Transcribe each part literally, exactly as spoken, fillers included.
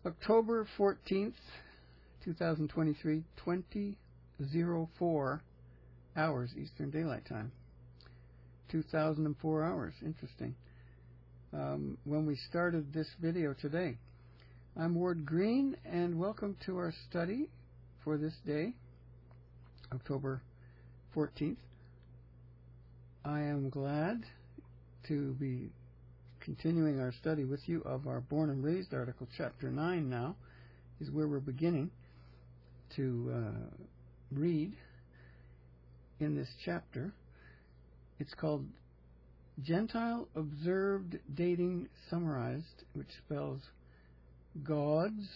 October fourteenth, twenty twenty-three, twenty oh four hours Eastern Daylight Time. two thousand four hours. Interesting. Um, when we started this video today. I'm Ward Green, and welcome to our study for this day, October fourteenth. I am glad to be continuing our study with you of our Born and Raised article. Chapter nine now is where we're beginning to uh, read in this chapter. It's called Gentile Observed Dating Summarized, which spells gods.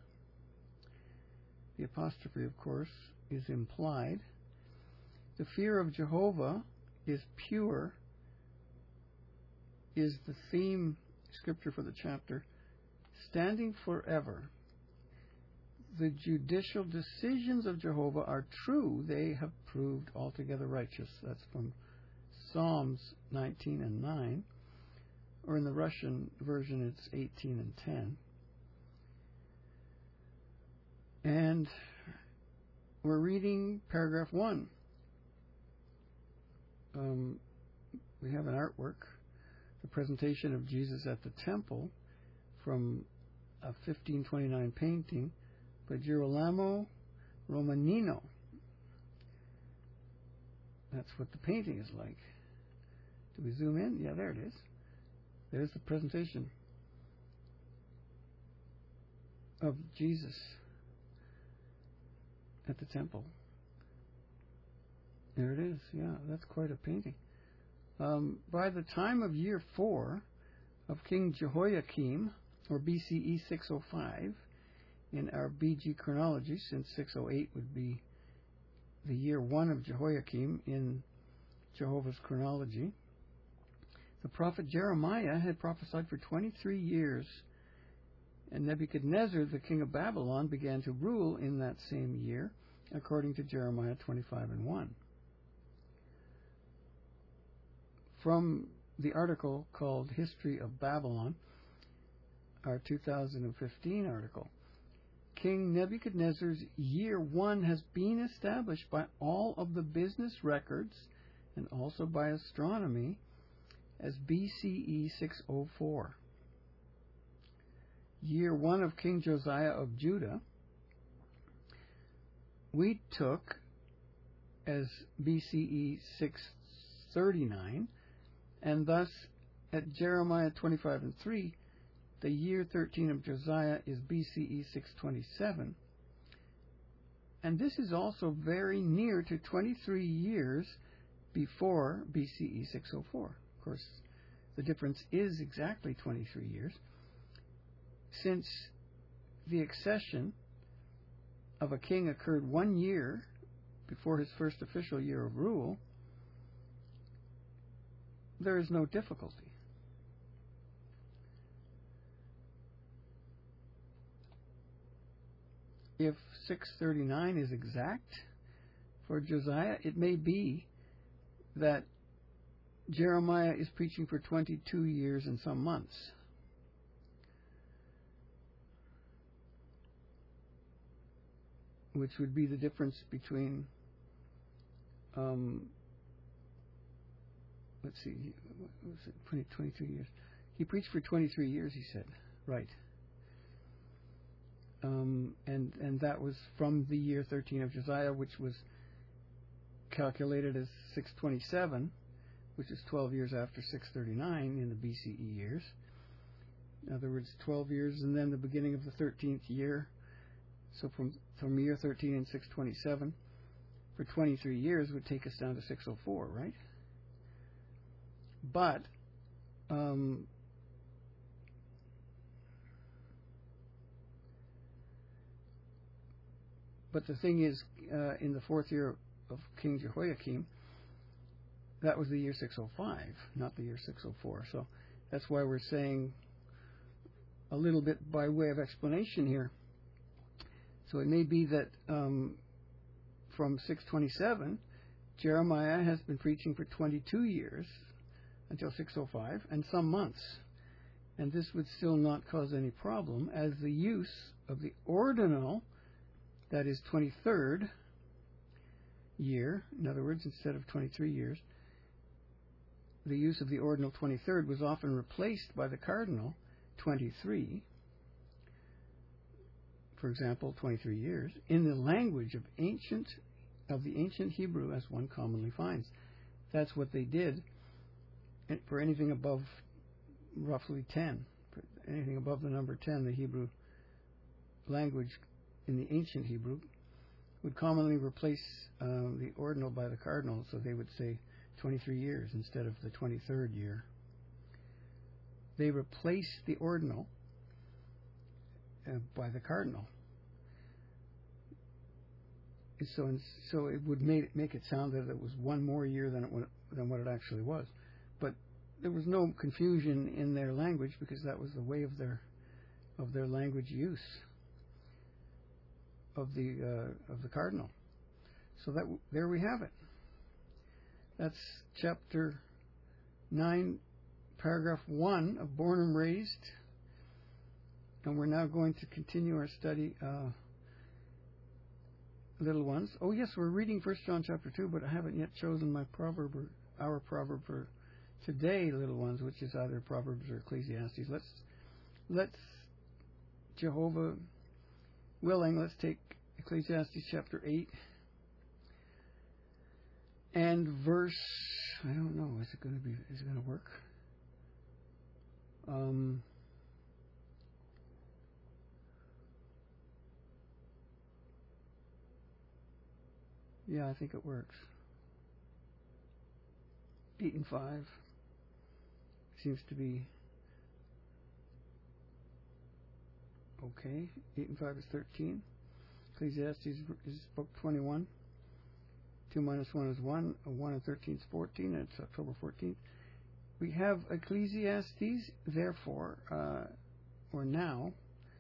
The apostrophe, of course, is implied. The fear of Jehovah is pure, is the theme scripture for the chapter. Standing forever. The judicial decisions of Jehovah are true. They have proved altogether righteous. That's from Psalms nineteen and nine. Or in the Russian version, it's eighteen and ten. And we're reading paragraph one. Um, we have an artwork, the presentation of Jesus at the temple from a fifteen twenty-nine painting by Girolamo Romanino. That's what the painting is like. Do we zoom in? Yeah, there it is. There's the presentation of Jesus at the temple. There it is. Yeah, that's quite a painting. Um, by the time of year four of King Jehoiakim, or B C E six oh five, in our B G chronology, since six oh eight would be the year one of Jehoiakim in Jehovah's chronology, the prophet Jeremiah had prophesied for twenty-three years, and Nebuchadnezzar, the king of Babylon, began to rule in that same year, according to Jeremiah twenty-five and one. From the article called History of Babylon, our two thousand fifteen article, King Nebuchadnezzar's year one has been established by all of the business records and also by astronomy as B C E six oh four. Year one of King Josiah of Judah we took as B C E six thirty-nine, and thus at Jeremiah twenty-five and three, the year thirteen of Josiah is B C E six twenty-seven. And this is also very near to twenty-three years before B C E six oh four. Of course, the difference is exactly twenty-three years. Since the accession of a king occurred one year before his first official year of rule, there is no difficulty. If six thirty-nine is exact for Josiah, it may be that Jeremiah is preaching for twenty-two years and some months. Which would be the difference between, um, let's see, what was it, twenty, twenty-two years. He preached for twenty-three years, he said. Right. Um, and, and that was from the year thirteen of Josiah, which was calculated as six twenty-seven, which is twelve years after six thirty-nine in the B C E years. In other words, twelve years and then the beginning of the thirteenth year. So from from year thirteen and six twenty-seven for twenty-three years would take us down to six oh four, right? But um, but the thing is, uh, in the fourth year of King Jehoiakim, that was the year six oh five, not the year six oh four. So that's why we're saying a little bit by way of explanation here. So it may be that um, from six twenty-seven, Jeremiah has been preaching for twenty-two years until six oh five, and some months. And this would still not cause any problem, as the use of the ordinal, that is twenty-third year, in other words, instead of twenty-three years, the use of the ordinal twenty-third was often replaced by the cardinal twenty-three, for example, twenty-three years, in the language of ancient of the ancient Hebrew, as one commonly finds. That's what they did for anything above roughly ten. For anything above the number ten, the Hebrew language in the ancient Hebrew would commonly replace um, the ordinal by the cardinal, so they would say twenty-three years instead of the twenty-third year. They replaced the ordinal uh, by the cardinal. So, so it would make, make it sound that it was one more year than it would, than what it actually was. But there was no confusion in their language, because that was the way of their of their language use of the uh, of the cardinal. So that there we have it. That's chapter nine, paragraph one of Born and Raised, and we're now going to continue our study. Uh, Little ones. Oh yes, we're reading First John chapter two, but I haven't yet chosen my proverb or our proverb for today, little ones, which is either Proverbs or Ecclesiastes. Let's let's Jehovah willing, let's take Ecclesiastes chapter eight and verse. I don't know. Is it going to be? Is it going to work? Um. Yeah, I think it works. Eight and five seems to be okay. Eight and five is thirteen. Ecclesiastes is book twenty-one. Two minus one is one. A one and thirteen is fourteen, and it's October fourteenth. We have Ecclesiastes, therefore, uh, or now,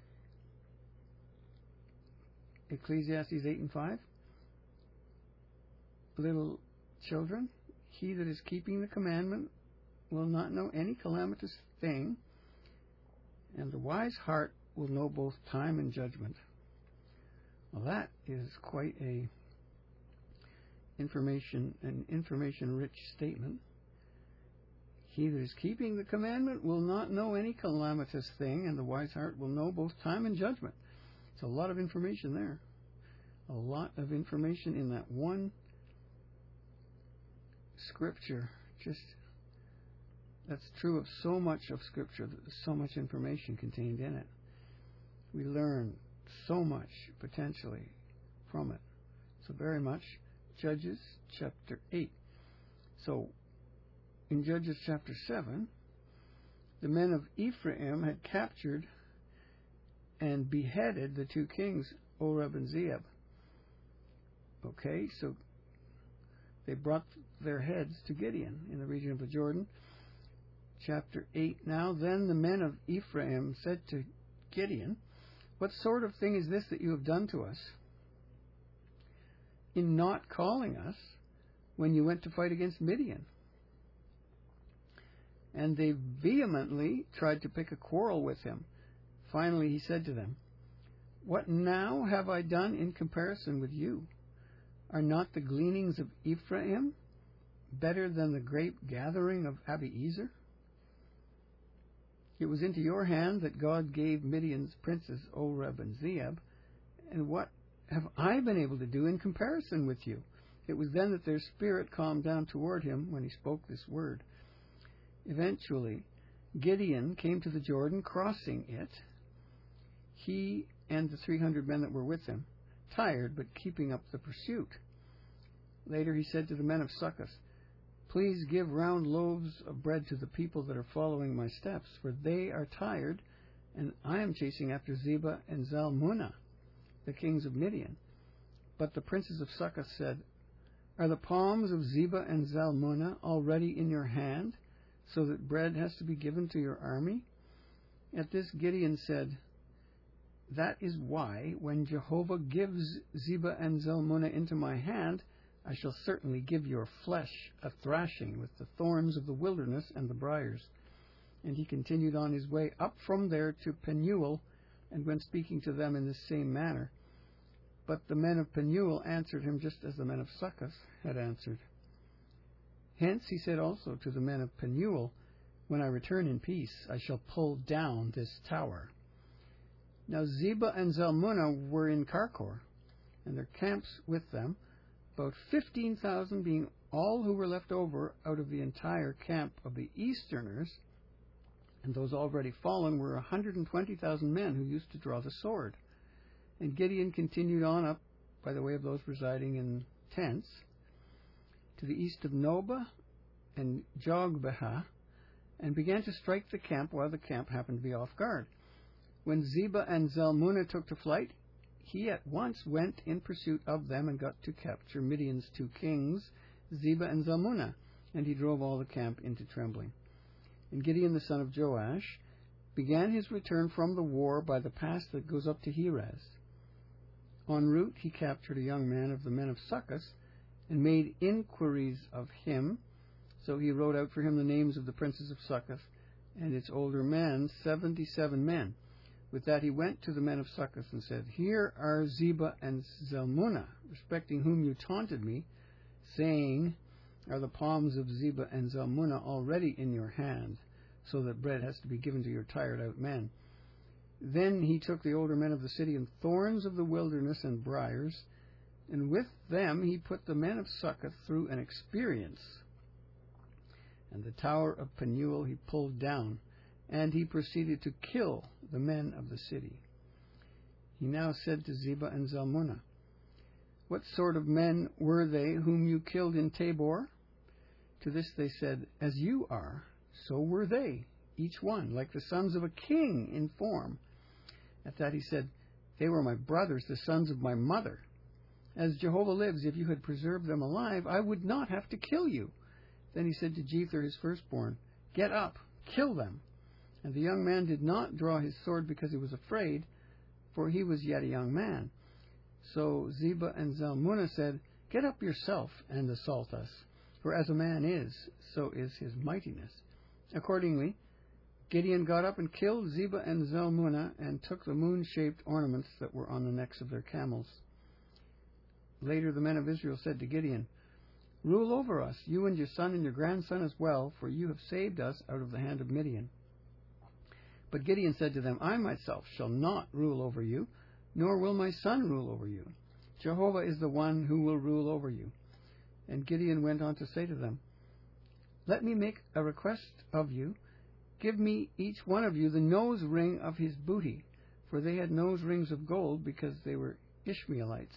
Ecclesiastes eight and five. Little children, he that is keeping the commandment will not know any calamitous thing, and the wise heart will know both time and judgment. Well, that is quite a information, an information-rich statement. He that is keeping the commandment will not know any calamitous thing, and the wise heart will know both time and judgment. It's a lot of information there. A lot of information in that one Scripture. Just that's true of so much of Scripture. There's so much information contained in it. We learn so much potentially from it. So very much. Judges chapter eight. So in Judges chapter seven, the men of Ephraim had captured and beheaded the two kings, Oreb and Zeeb. Okay, so they brought their heads to Gideon in the region of the Jordan. Chapter eight. Now then the men of Ephraim said to Gideon, what sort of thing is this that you have done to us in not calling us when you went to fight against Midian? And they vehemently tried to pick a quarrel with him. Finally he said to them, what now have I done in comparison with you? Are not the gleanings of Ephraim better than the grape gathering of Abiezer? It was into your hand that God gave Midian's princes Oreb and Zeeb, and what have I been able to do in comparison with you? It was then that their spirit calmed down toward him when he spoke this word. Eventually, Gideon came to the Jordan, crossing it, he and the three hundred men that were with him, tired but keeping up the pursuit. Later he said to the men of Succoth, please give round loaves of bread to the people that are following my steps, for they are tired, and I am chasing after Zebah and Zalmunna, the kings of Midian. But the princes of Succoth said, are the palms of Zebah and Zalmunna already in your hand, so that bread has to be given to your army? At this Gideon said, that is why, when Jehovah gives Zebah and Zalmunna into my hand, I shall certainly give your flesh a thrashing with the thorns of the wilderness and the briars. And he continued on his way up from there to Penuel, and went speaking to them in the same manner. But the men of Penuel answered him just as the men of Succoth had answered. Hence he said also to the men of Penuel, when I return in peace, I shall pull down this tower. Now Zebah and Zalmunna were in Karkor, and their camps with them, about fifteen thousand being all who were left over out of the entire camp of the Easterners, and those already fallen were one hundred twenty thousand men who used to draw the sword. And Gideon continued on up by the way of those residing in tents to the east of Nobah and Jogbehah, and began to strike the camp while the camp happened to be off guard. When Zebah and Zalmunna took to flight, he at once went in pursuit of them and got to capture Midian's two kings, Zebah and Zalmunna, and he drove all the camp into trembling. And Gideon the son of Joash began his return from the war by the pass that goes up to Heres. En route he captured a young man of the men of Succoth, and made inquiries of him. So he wrote out for him the names of the princes of Succoth, and its older men, seventy-seven men. With that he went to the men of Succoth and said, Here are Zebah and Zalmunna, respecting whom you taunted me, saying, Are the palms of Zebah and Zalmunna already in your hand, so that bread has to be given to your tired-out men? Then he took the older men of the city and thorns of the wilderness and briars, and with them he put the men of Succoth through an experience. And the tower of Penuel he pulled down, and he proceeded to kill the men of the city. He now said to Zebah and Zalmunna, What sort of men were they whom you killed in Tabor? To this they said, As you are, so were they, each one, like the sons of a king in form. At that he said, They were my brothers, the sons of my mother. As Jehovah lives, if you had preserved them alive, I would not have to kill you. Then he said to Jether his firstborn, Get up, kill them. And the young man did not draw his sword because he was afraid, for he was yet a young man. So Zebah and Zalmunna said, Get up yourself and assault us, for as a man is, so is his mightiness. Accordingly, Gideon got up and killed Zebah and Zalmunna, and took the moon-shaped ornaments that were on the necks of their camels. Later the men of Israel said to Gideon, Rule over us, you and your son and your grandson as well, for you have saved us out of the hand of Midian. But Gideon said to them, I myself shall not rule over you, nor will my son rule over you. Jehovah is the one who will rule over you. And Gideon went on to say to them, Let me make a request of you. Give me each one of you the nose ring of his booty, for they had nose rings of gold, because they were Ishmaelites.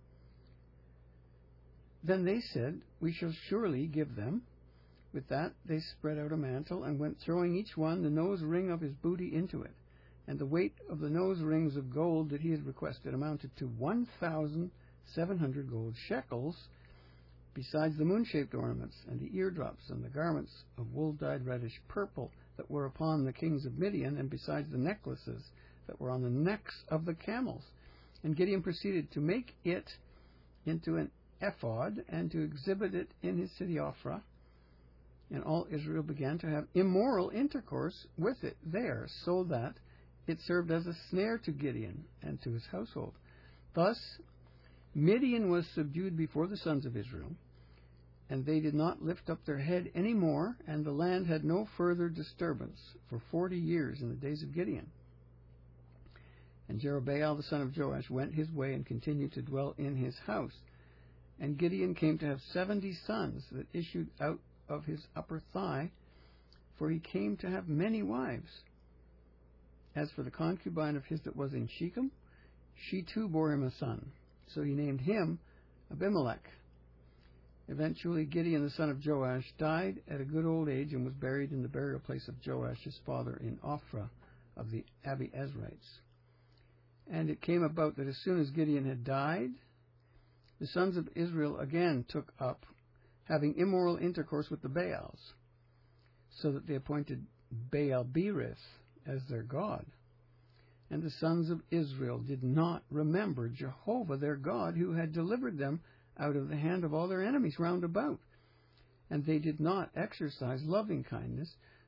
Then they said, We shall surely give them. With that they spread out a mantle, and went throwing each one the nose ring of his booty into it. And the weight of the nose rings of gold that he had requested amounted to one thousand seven hundred gold shekels, besides the moon-shaped ornaments, and the eardrops, and the garments of wool-dyed reddish purple that were upon the kings of Midian, and besides the necklaces that were on the necks of the camels. And Gideon proceeded to make it into an ephod, and to exhibit it in his city Ophrah. And all Israel began to have immoral intercourse with it there, so that it served as a snare to Gideon and to his household. Thus Midian was subdued before the sons of Israel, and they did not lift up their head any more, and the land had no further disturbance for forty years in the days of Gideon. And Jerubbaal the son of Joash went his way and continued to dwell in his house. And Gideon came to have seventy sons that issued out of his upper thigh, for he came to have many wives. As for the concubine of his that was in Shechem, she too bore him a son. So he named him Abimelech. Eventually Gideon the son of Joash died at a good old age, and was buried in the burial place of Joash his father in Ophrah of the Abiezrites. And it came about that as soon as Gideon had died, the sons of Israel again took up having immoral intercourse with the Baals, so that they appointed Baal-berith as their god. And the sons of Israel did not remember Jehovah their God, who had delivered them out of the hand of all their enemies round about. And they did not exercise loving kindness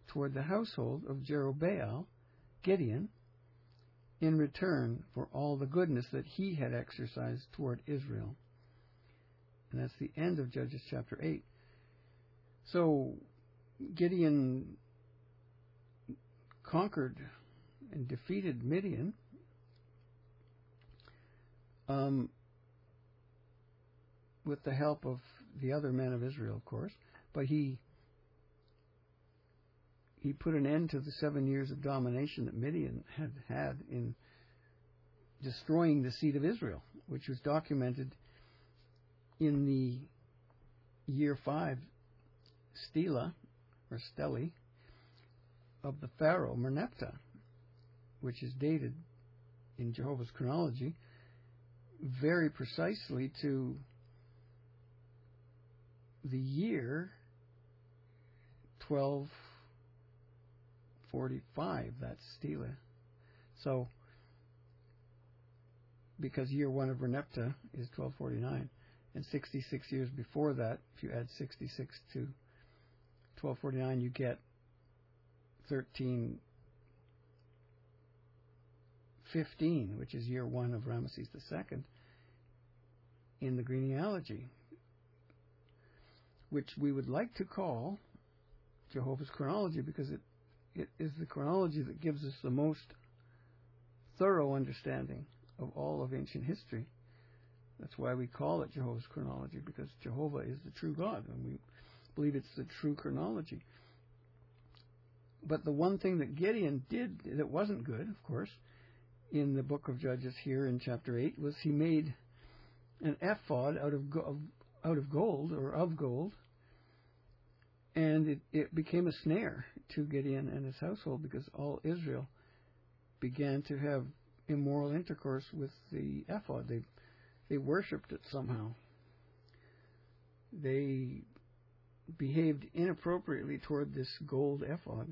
toward the household of Jerubbaal, Gideon, in return for all the goodness that he had exercised toward Israel. And that's the end of Judges chapter eight. So Gideon conquered and defeated Midian. Um, with the help of the other men of Israel, of course. But he he put an end to the seven years of domination that Midian had had in destroying the seed of Israel, which was documented in the year five stela, or stele, of the pharaoh Merneptah, which is dated in Jehovah's chronology very precisely to the year twelve forty-five, that's stela. So, because year one of Merneptah is twelve forty-nine, and sixty-six years before that, if you add sixty-six to twelve forty-nine, you get thirteen fifteen, which is year one of Ramesses the Second in the genealogy, which we would like to call Jehovah's chronology, because it, it is the chronology that gives us the most thorough understanding of all of ancient history. That's why we call it Jehovah's chronology, because Jehovah is the true God, and we believe it's the true chronology. But the one thing that Gideon did that wasn't good, of course, in the book of Judges here in chapter eight, was he made an ephod out of go- out of gold, or of gold, and it, it became a snare to Gideon and his household, because all Israel began to have immoral intercourse with the ephod. They they worshipped it somehow. They behaved inappropriately toward this gold ephod,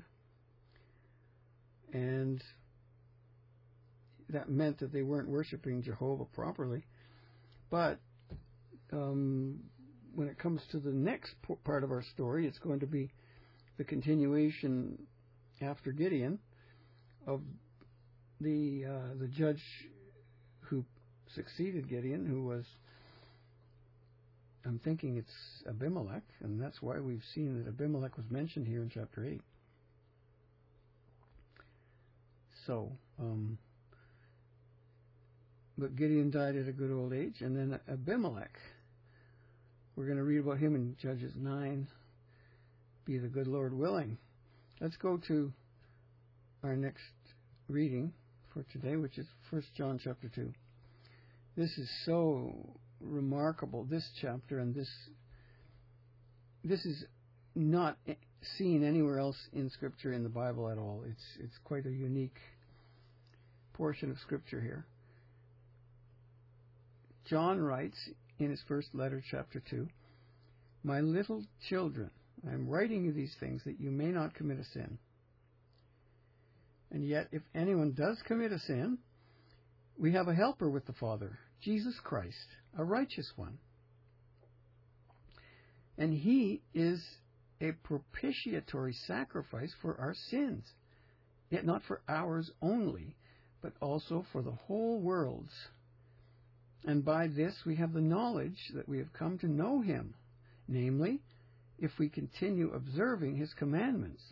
and that meant that they weren't worshiping Jehovah properly. But um, when it comes to the next part of our story, it's going to be the continuation after Gideon of the uh, the judge who succeeded Gideon, who was, I'm thinking it's Abimelech, and that's why we've seen that Abimelech was mentioned here in chapter eight. So, um, but Gideon died at a good old age, and then Abimelech, we're going to read about him in Judges nine, be the good Lord willing. Let's go to our next reading for today, which is First John chapter two. This is so remarkable, this chapter, and this this is not seen anywhere else in Scripture in the Bible at all. It's it's quite a unique portion of Scripture here. John writes in his first letter, chapter two, "My little children, I am writing you these things that you may not commit a sin. And yet, if anyone does commit a sin, we have a helper with the Father, Jesus Christ, a righteous one. And he is a propitiatory sacrifice for our sins, yet not for ours only, but also for the whole world's. And by this we have the knowledge that we have come to know him, namely, if we continue observing his commandments.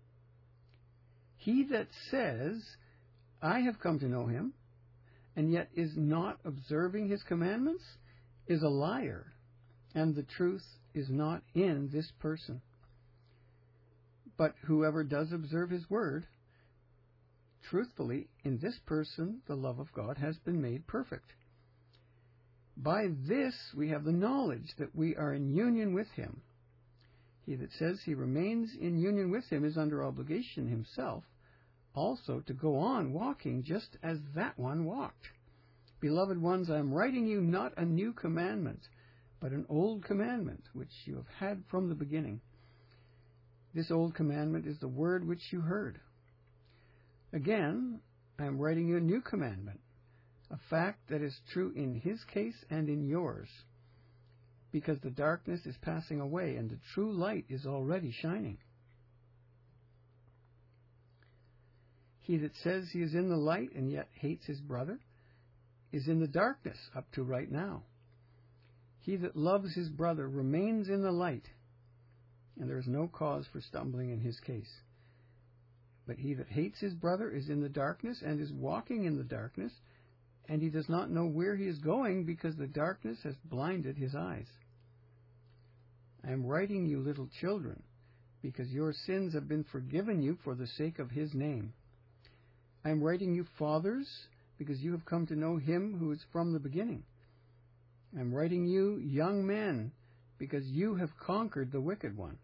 He that says, I have come to know him, and yet is not observing his commandments, is a liar, and the truth is not in this person. But whoever does observe his word, truthfully, in this person the love of God has been made perfect. By this we have the knowledge that we are in union with him. He that says he remains in union with him is under obligation himself also to go on walking just as that one walked. Beloved ones, I am writing you not a new commandment, but an old commandment, which you have had from the beginning. This old commandment is the word which you heard. Again, I am writing you a new commandment, a fact that is true in his case and in yours, because the darkness is passing away and the true light is already shining. He that says he is in the light and yet hates his brother is in the darkness up to right now. He that loves his brother remains in the light, and there is no cause for stumbling in his case. But he that hates his brother is in the darkness and is walking in the darkness, and he does not know where he is going because the darkness has blinded his eyes. I am writing you, little children, because your sins have been forgiven you for the sake of his name. I am writing you, fathers, because you have come to know him who is from the beginning. I am writing you, young men, because you have conquered the wicked one.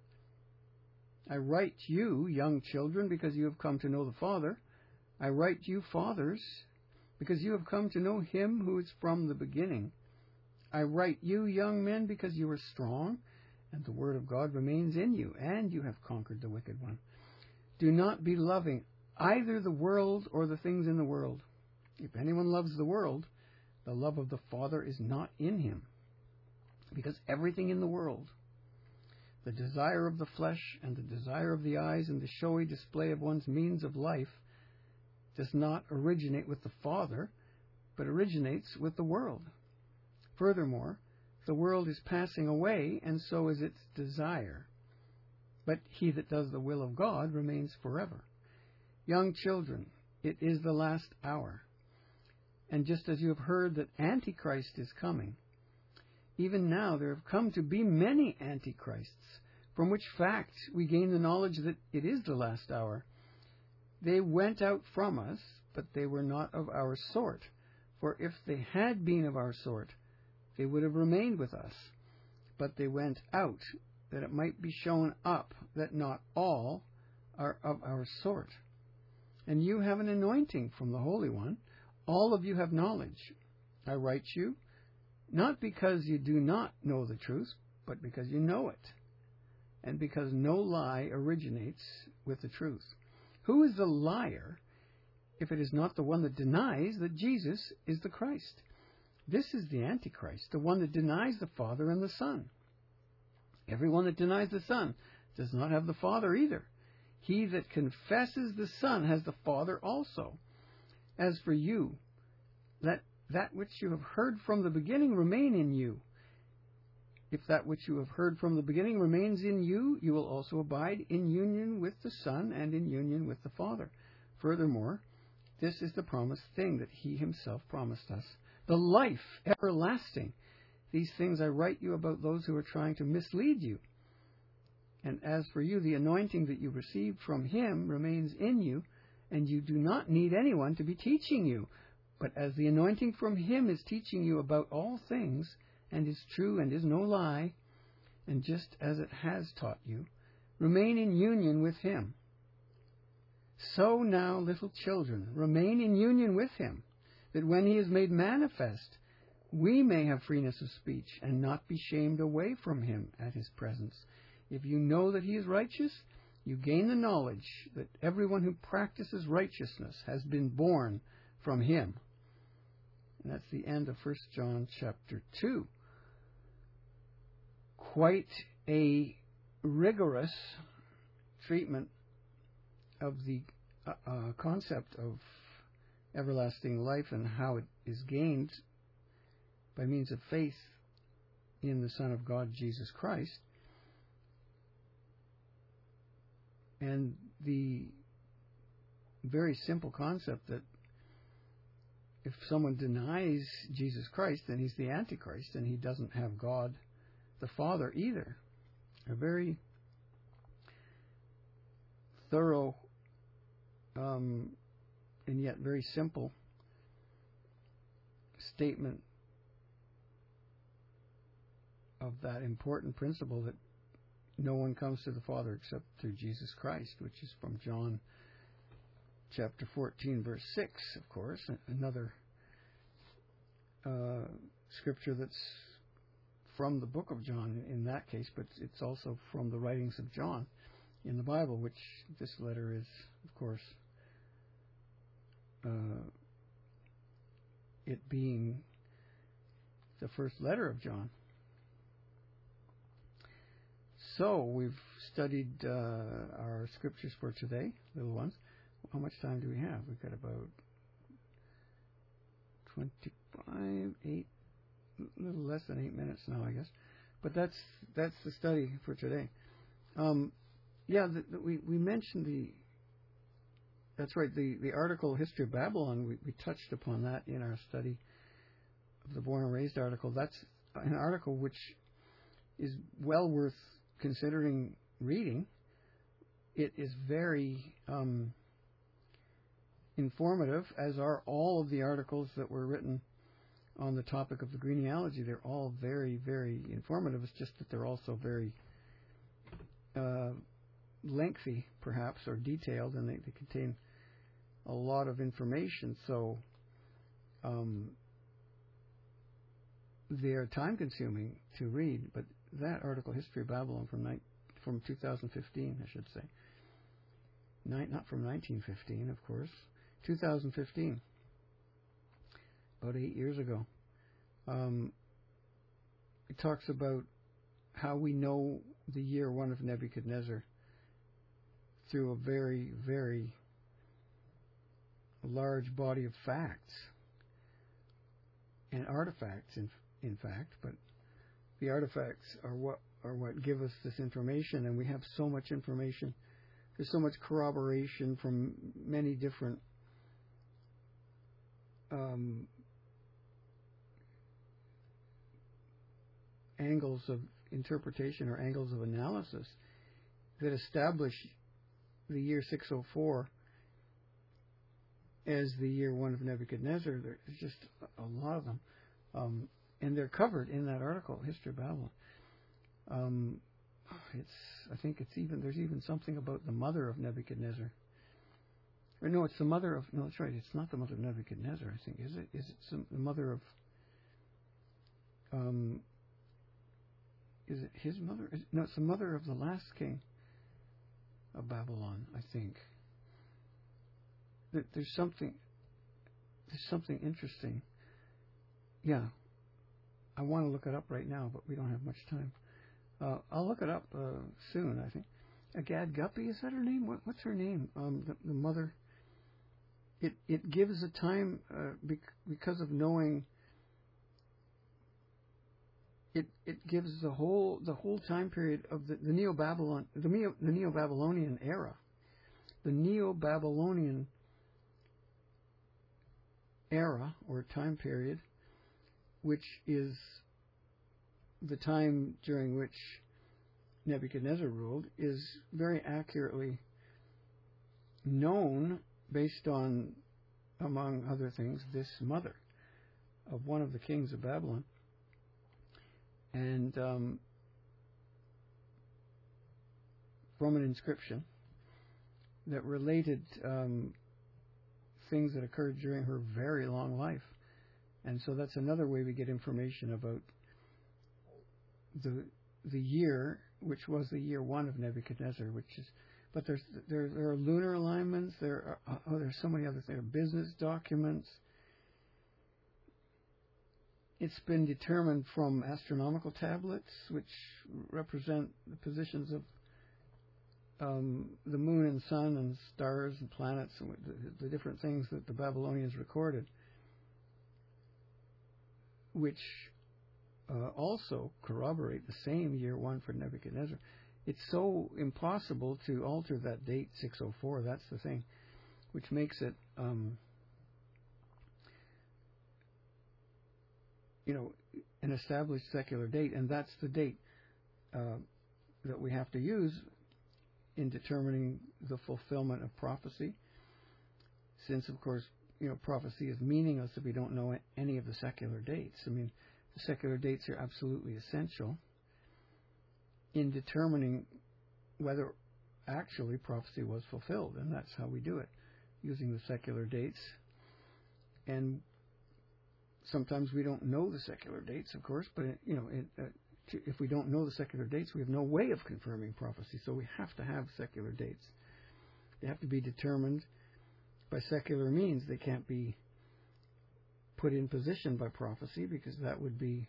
I write you, young children, because you have come to know the Father. I write you, fathers, because you have come to know him who is from the beginning. I write you, young men, because you are strong, and the word of God remains in you, and you have conquered the wicked one. Do not be loving either the world or the things in the world. If anyone loves the world, the love of the Father is not in him. Because everything in the world, the desire of the flesh and the desire of the eyes and the showy display of one's means of life, does not originate with the Father, but originates with the world. Furthermore, the world is passing away, and so is its desire. But he that does the will of God remains forever. Young children, it is the last hour. And just as you have heard that Antichrist is coming, even now there have come to be many antichrists, from which fact we gain the knowledge that it is the last hour. They went out from us, but they were not of our sort. For if they had been of our sort, they would have remained with us. But they went out, that it might be shown up that not all are of our sort. And you have an anointing from the Holy One. All of you have knowledge. I write you, not because you do not know the truth, but because you know it, and because no lie originates with the truth. Who is the liar if it is not the one that denies that Jesus is the Christ? This is the Antichrist, the one that denies the Father and the Son. Everyone that denies the Son does not have the Father either. He that confesses the Son has the Father also. As for you, let that which you have heard from the beginning remain in you. If that which you have heard from the beginning remains in you, you will also abide in union with the Son and in union with the Father. Furthermore, this is the promised thing that he himself promised us, the life everlasting. These things I write you about those who are trying to mislead you. And as for you, the anointing that you received from him remains in you, and you do not need anyone to be teaching you. But as the anointing from him is teaching you about all things, and is true and is no lie, and just as it has taught you, remain in union with him. So now, little children, remain in union with him, that when he is made manifest, we may have freeness of speech, and not be shamed away from him at his presence. If you know that he is righteous, you gain the knowledge that everyone who practices righteousness has been born from him. And that's the end of First John chapter two. Quite a rigorous treatment of the uh, uh, concept of everlasting life and how it is gained by means of faith in the Son of God, Jesus Christ. And the very simple concept that if someone denies Jesus Christ, then he's the Antichrist, and he doesn't have God the Father either. A very thorough um, and yet very simple statement of that important principle that no one comes to the Father except through Jesus Christ, which is from John chapter fourteen, verse six, of course, another uh, scripture that's from the book of John in that case, but it's also from the writings of John in the Bible, which this letter is, of course, uh, it being the first letter of John. So we've studied uh, our scriptures for today, little ones. how much time do we have? We've got about twenty-five, eight, a little less than eight minutes now, I guess. But that's that's the study for today. Um, yeah, the, the, we we mentioned the. That's right. The the article History of Babylon. We, we touched upon that in our study of the Born and Raised article. That's an article which is well worth considering reading. It is very um, informative, as are all of the articles that were written on the topic of the genealogy. They're all very, very informative. It's just that they're also very uh, lengthy, perhaps, or detailed, and they, they contain a lot of information. So um, they're time-consuming to read. But that article, History of Babylon, from ni- from two thousand fifteen, I should say, Ni- not from nineteen fifteen, of course, two thousand fifteen, about eight years ago. Um, it talks about how we know the year one of Nebuchadnezzar through a very, very large body of facts and artifacts, in in fact. But the artifacts are what are what give us this information, and we have so much information. There's so much corroboration from many different um, angles of interpretation or angles of analysis that establish the year six oh four as the year one of Nebuchadnezzar. There's just a lot of them. Um, and they're covered in that article, History of Babylon. Um, it's, I think it's even, there's even something about the mother of Nebuchadnezzar. Or no, it's the mother of, no, that's right, it's not the mother of Nebuchadnezzar, I think, is it? Is it some, the mother of, um, is it his mother? Is, no, it's the mother of the last king of Babylon, I think. There, there's something, there's something interesting. Yeah. I want to look it up right now, but we don't have much time. Uh, I'll look it up uh, soon, I think. Agad Guppy, is that her name? What, what's her name? Um, the, the mother. It it gives a time uh, bec- because of knowing. It it gives the whole the whole time period of the, the Neo Babylon the Neo the Neo Babylonian era, the Neo Babylonian era or time period, which is the time during which Nebuchadnezzar ruled, is very accurately known based on, among other things, this mother of one of the kings of Babylon. And um, from an inscription that related um, things that occurred during her very long life. And so that's another way we get information about the the year, which was the year one of Nebuchadnezzar, which is, but there's there there are lunar alignments. There are oh, there's so many other things. Business documents. It's been determined from astronomical tablets, which represent the positions of um, the moon and sun and stars and planets and the, the different things that the Babylonians recorded, which uh, also corroborate the same year one for Nebuchadnezzar. It's so impossible to alter that date, six oh four, that's the thing, which makes it, um, you know, an established secular date, and that's the date uh, that we have to use in determining the fulfillment of prophecy, since, of course, you know, prophecy is meaningless if we don't know any of the secular dates. I mean, the secular dates are absolutely essential in determining whether actually prophecy was fulfilled, and that's how we do it, using the secular dates. And sometimes we don't know the secular dates, of course, but, you know, it, uh, to, if we don't know the secular dates, we have no way of confirming prophecy, so we have to have secular dates. They have to be determined by secular means. They can't be put in position by prophecy, because that would be,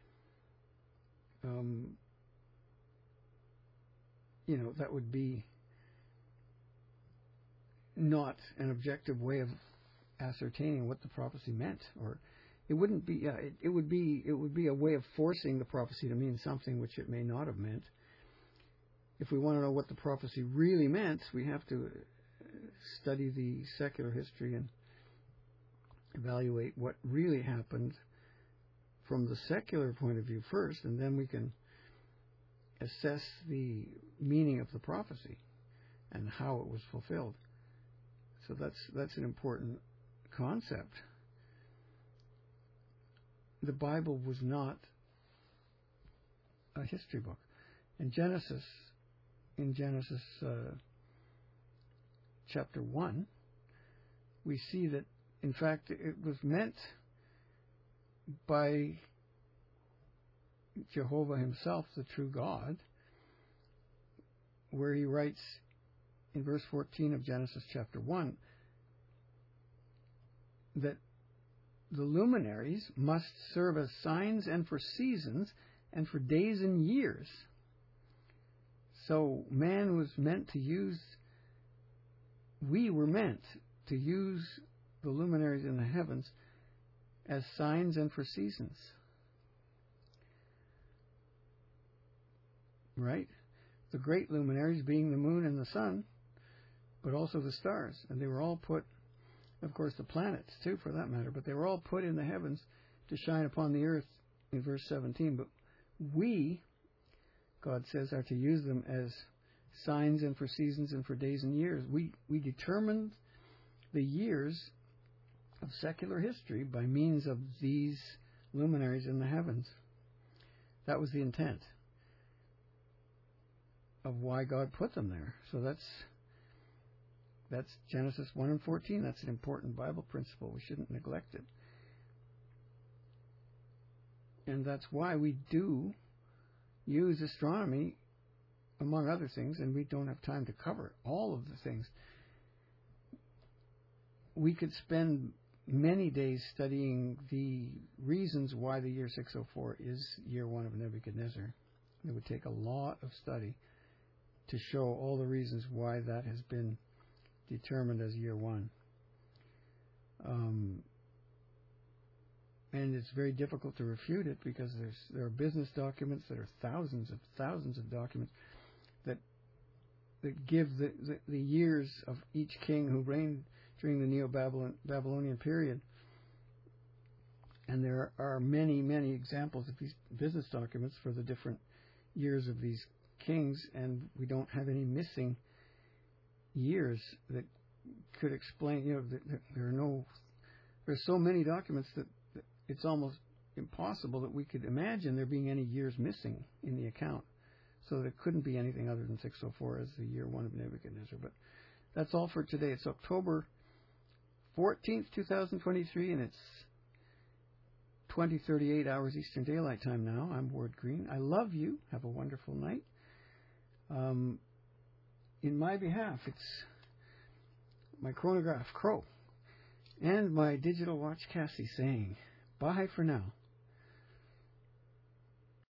um, you know, that would be not an objective way of ascertaining what the prophecy meant, or it wouldn't be. Uh, it, it would be. It would be a way of forcing the prophecy to mean something which it may not have meant. If we want to know what the prophecy really meant, we have to study the secular history and evaluate what really happened from the secular point of view first, and then we can assess the meaning of the prophecy and how it was fulfilled. So that's that's an important concept. The Bible was not a history book. In Genesis, in Genesis uh, chapter one, we see that, in fact, it was meant by Jehovah himself, the true God, where he writes in verse fourteen of Genesis chapter one that the luminaries must serve as signs and for seasons and for days and years. So man was meant to use, we were meant to use the luminaries in the heavens as signs and for seasons. Right? The great luminaries being the moon and the sun, but also the stars. And they were all put, of course the planets too for that matter, but they were all put in the heavens to shine upon the earth in verse seventeen. But we, God says, are to use them as signs and for seasons and for days and years. We, we determined the years of secular history by means of these luminaries in the heavens. That was the intent of why God put them there. So that's that's Genesis one and fourteen. That's an important Bible principle. We shouldn't neglect it. And that's why we do use astronomy, among other things, and we don't have time to cover all of the things. We could spend many days studying the reasons why the year six oh four is year one of Nebuchadnezzar. It would take a lot of study to show all the reasons why that has been determined as year one. Um, and it's very difficult to refute it because there's there are business documents that are thousands of thousands of documents that that give the, the, the years of each king who reigned during the Neo-Babylonian period. And there are many, many examples of these business documents for the different years of these kings, and we don't have any missing years that could explain, you know, there are no, there's so many documents that it's almost impossible that we could imagine there being any years missing in the account. So there couldn't be anything other than six oh four as the year one of Nebuchadnezzar. But that's all for today. It's October fourteenth, twenty twenty-three, and it's twenty thirty-eight hours Eastern Daylight Time now. I'm Ward Green. I love you. Have a wonderful night. Um, in my behalf, it's my chronograph, Crow, and my digital watch, Cassie, saying bye for now.